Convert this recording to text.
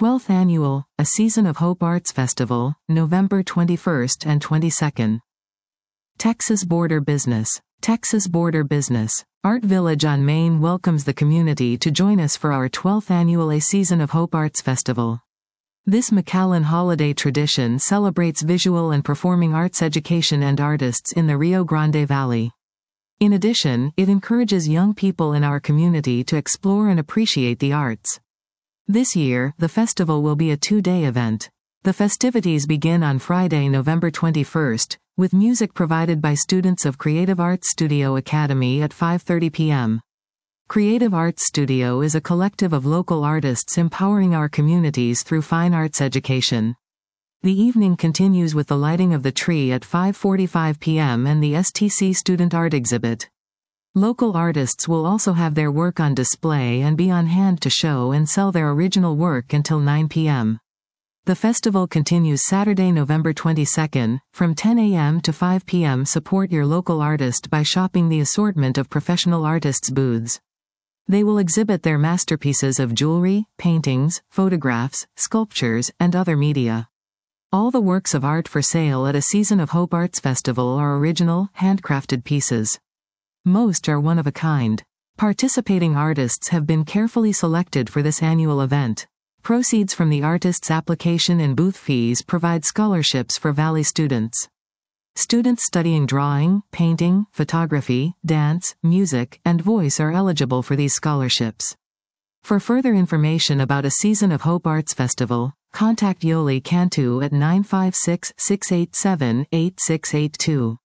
12th Annual, A Season of Hope Arts Festival, November 21st and 22nd. Texas Border Business. Texas Border Business. Art Village on Main welcomes the community to join us for our 12th Annual A Season of Hope Arts Festival. This McAllen holiday tradition celebrates visual and performing arts education and artists in the Rio Grande Valley. In addition, it encourages young people in our community to explore and appreciate the arts. This year, the festival will be a 2-day event. The festivities begin on Friday, November 21st, with music provided by students of Creative Arts Studio Academy at 5:30 p.m. Creative Arts Studio is a collective of local artists empowering our communities through fine arts education. The evening continues with the lighting of the tree at 5:45 p.m. and the STC Student Art Exhibit. Local artists will also have their work on display and be on hand to show and sell their original work until 9 p.m. The festival continues Saturday, November 22nd, from 10 a.m. to 5 p.m. Support your local artist by shopping the assortment of professional artists' booths. They will exhibit their masterpieces of jewelry, paintings, photographs, sculptures, and other media. All the works of art for sale at A Season of Hope Arts Festival are original, handcrafted pieces. Most are one of a kind. Participating artists have been carefully selected for this annual event. Proceeds from the artist's application and booth fees provide scholarships for Valley students. Students studying drawing, painting, photography, dance, music, and voice are eligible for these scholarships. For further information about A Season of Hope Arts Festival, contact Yoli Cantu at 956-687-8682.